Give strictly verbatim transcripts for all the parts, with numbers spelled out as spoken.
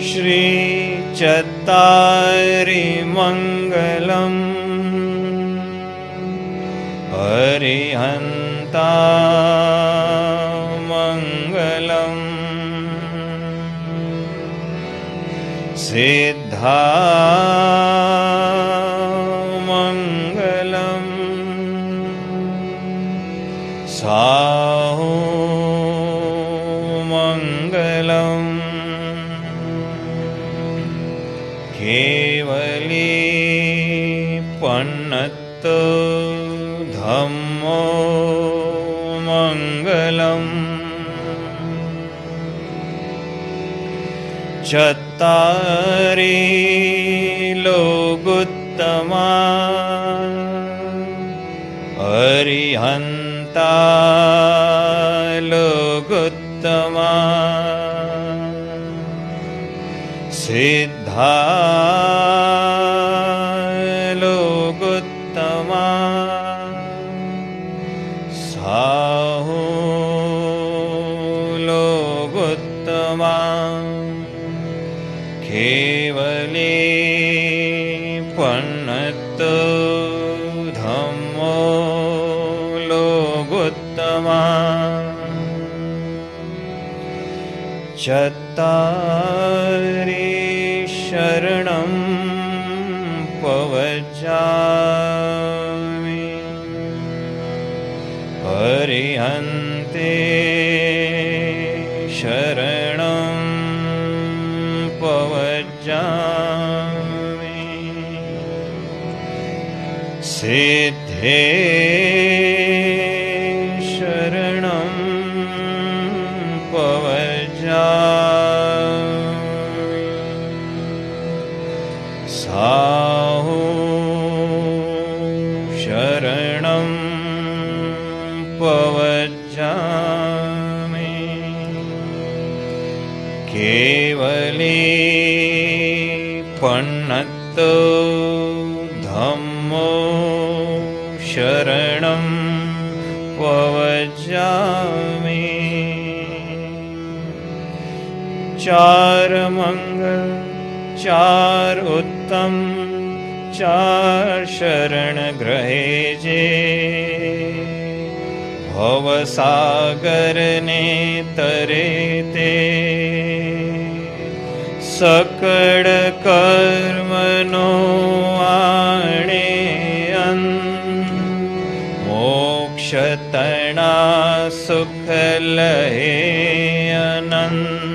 श्री चत्तारि मंगलम् अरिहन्ता मंगलम् सिद्धा मंगलम् साहु मंगलम् केवली पन्नत धम्मो मंगलम् चत्तारि लोगुत्तमा अरिहन्ता लोगुत्तमा सिद्धा लोगुत्तमा साहु लोगुत्तमा केवली पन्नत धम्मो लोगुत्तमा चत्तारि शरणं पवज्जामि अरिहन्ते शरणं पवज्जामि सिद्धे शरणं पवज्जामि साहु शरणं पवज्जामि केवली पन्नत धम्मो शरणं पवज्जामि चार मंगल चार उत्तम चार शरण ग्रहे जे भवसागर ने तरे ते सकळ कर्मनो आणे अंत मोक्ष तणा सुख लहे अनंत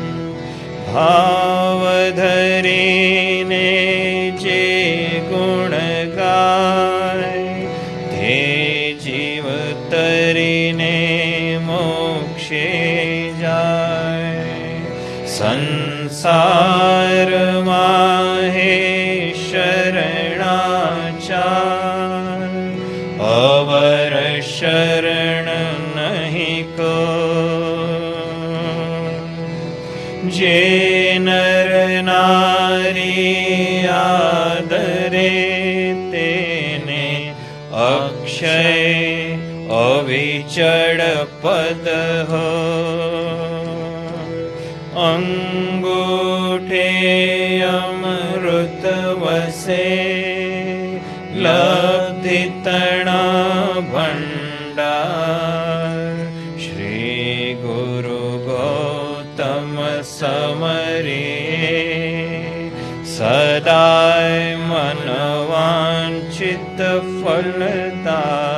भाव धरीने जे गुण गाय ते जीव तरीने मोक्षे जाय संसार माहे शरणाचार अवर शरण नहीं को जे नर नारी आदरे तेने अक्षय अविचल पद हो अंगूठे अमृत वसे लब्धि तणा भंडार श्री गुरु गौतम समरे सदाय मनवांचित फलदाय